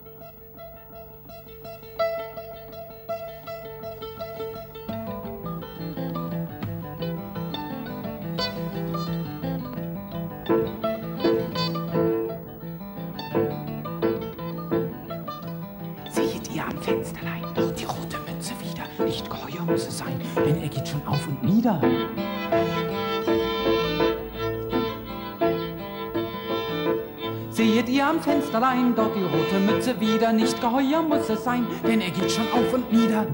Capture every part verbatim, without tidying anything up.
Seht ihr am Fensterlein dort die rote Mütze wieder? Nicht geheuer muss es sein, denn er geht schon auf und nieder. Seht ihr am Fensterlein dort die rote Mütze wieder? Nicht geheuer muss es sein, denn er geht schon auf und nieder.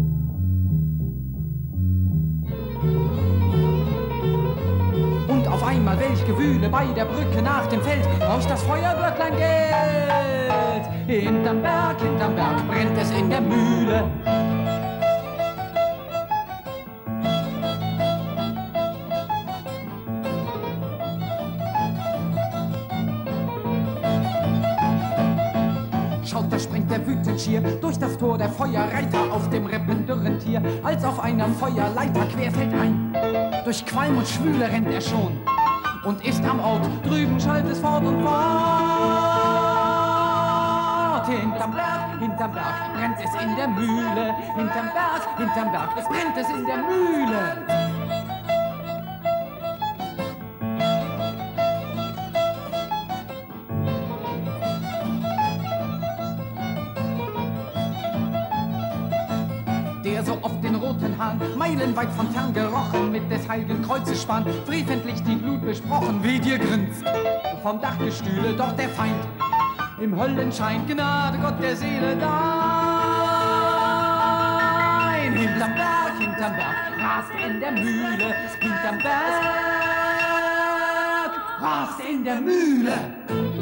Und auf einmal welch Gewühle bei der Brücke nach dem Feld, rauscht das Feuerglöcklein Geld. Hinterm Berg, hinterm Berg brennt es in der Mühle. Schaut, da springt der wütend schier durch das Tor der Feuerreiter auf dem rippendürren Tier, als auf einer Feuerleiter querfällt ein. Durch Qualm und Schwüle rennt er schon und ist am Ort, drüben schallt es fort und fort. Hinterm Berg, hinterm Berg brennt es in der Mühle. Hinterm Berg, hinterm Berg, es brennt es in der Mühle. Der so oft den roten Hahn meilenweit von fern gerochen, mit des heiligen Kreuzes Span freventlich die Glut besprochen, wie dir grinst vom Dachgestühle doch der Feind im Höllenschein, Gnade Gott der Seele dein. Hinterm Berg, hinterm Berg rast in der Mühle, hinterm Berg rast in der Mühle.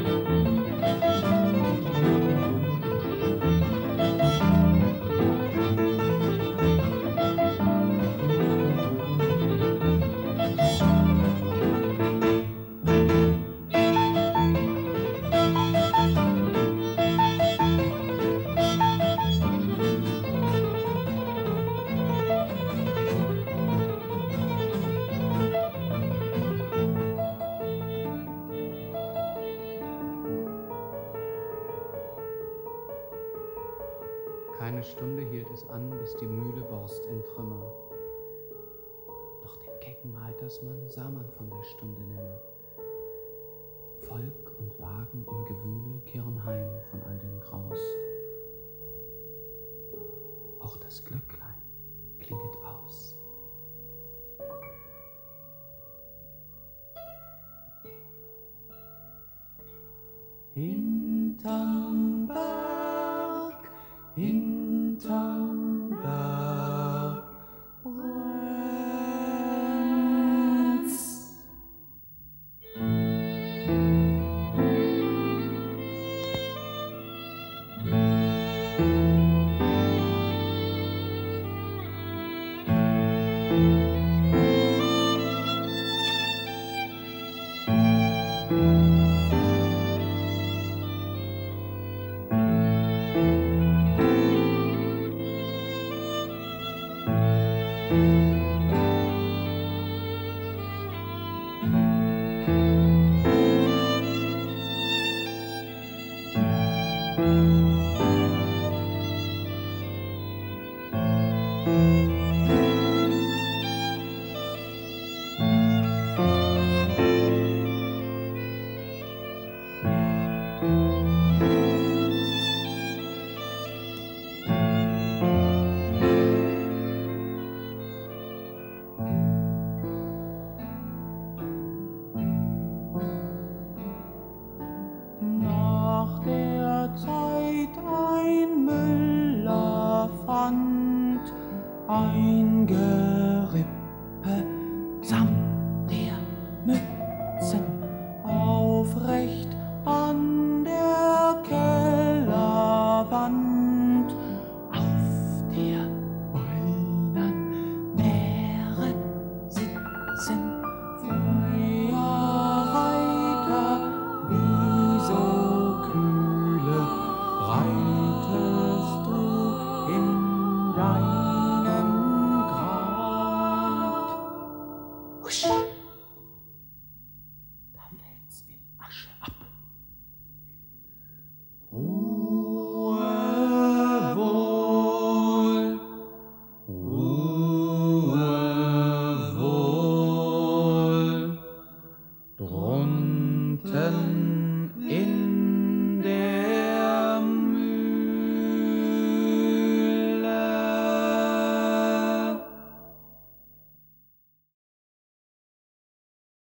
Keine Stunde hielt es an, bis die Mühle borst in Trümmer. Doch den kecken Reitersmann sah man von der Stunde nimmer. Volk und Wagen im Gewühle kehren heim von all dem Graus. Auch das Glöcklein klinget aus. Hinterm Berg, hinterm Berg brennt's. Ein Gerippe samt der Mützen aufrecht an der Kellerwand. Auf der Beinen Meere sitzen Feuerreiter, wie so kühle reitest du in deinem Grab. Schatten